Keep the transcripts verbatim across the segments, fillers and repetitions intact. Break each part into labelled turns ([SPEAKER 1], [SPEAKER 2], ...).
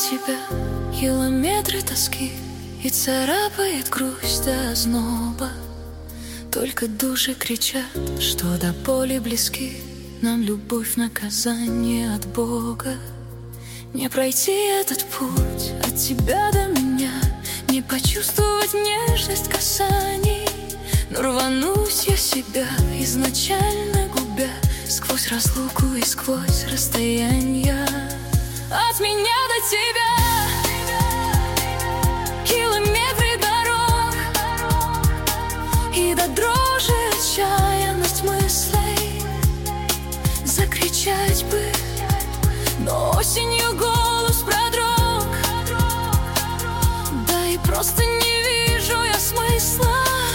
[SPEAKER 1] тебя километры тоски, и царапает грусть до озноба. Только души кричат, что до боли близки нам любовь, наказание от Бога. Не пройти этот путь от тебя до меня, не почувствовать нежность касаний. Но рванусь я себя, изначально губя, сквозь разлуку и сквозь расстояние. От меня до тебя километры дорог, и до дрожи отчаянность мыслей. Закричать бы, но осенью голос продрог. Да и просто не вижу я смысла.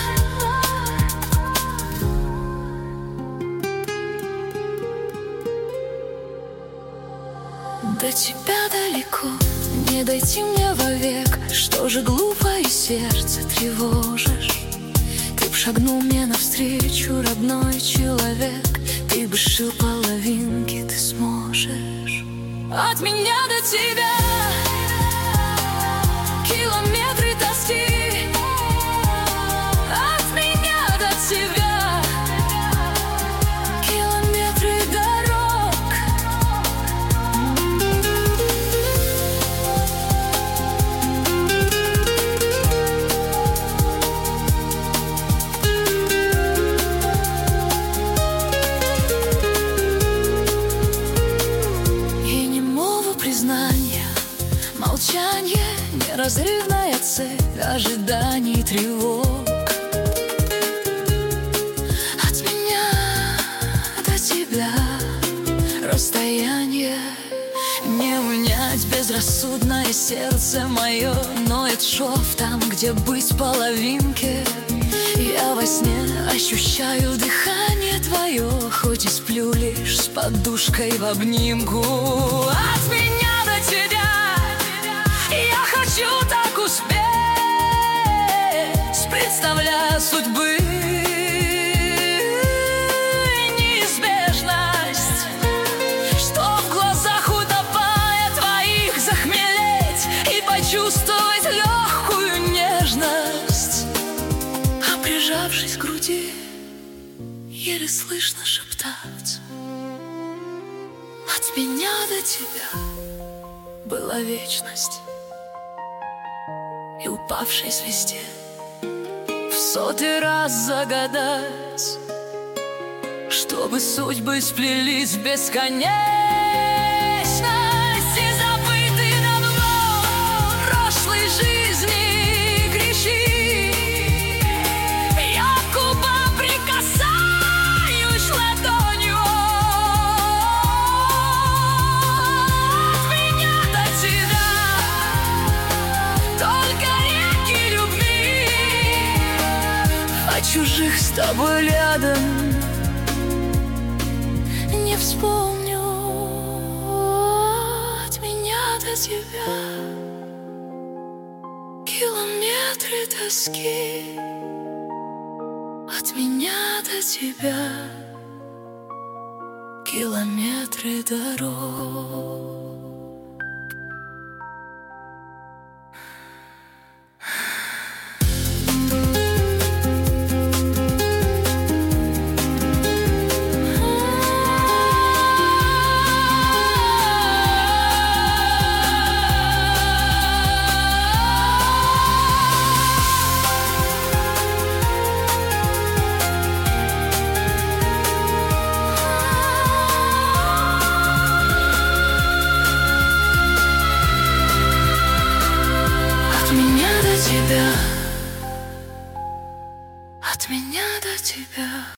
[SPEAKER 1] До тебя далеко, не дойти мне вовек. Что же глупое сердце тревожишь? Ты б шагнул мне навстречу, родной человек. Ты бы сшил половинки, ты сможешь. От меня до тебя километры тоски, от меня до тебя километры дорог. И немого признания, молчание, неразрывная цепь ожиданий, тревог. От меня до тебя расстояние не унять. Безрассудное сердце мое ноет шов там, где быть половинке. Я во сне ощущаю дыхание твое, хоть и сплю лишь с подушкой в обнимку. От меня до тебя я хочу так успеть, представляя судьбы неизбежность, что в глазах утопая твоих захмелеть и почувствовать легкую нежность. А прижавшись к груди, еле слышно шептать: от меня до тебя была вечность. И упавшей звезде в сотый раз загадать, чтобы судьбы сплелись в бесконечность. И забытый давно прошлой жизни грехи я к губам прикасаюсь ладонью. От меня до тебя только реки любви, а чужих с тобой рядом не вспомню. От меня до тебя километры тоски, от меня до тебя километры дорог. От меня до тебя, от меня до тебя.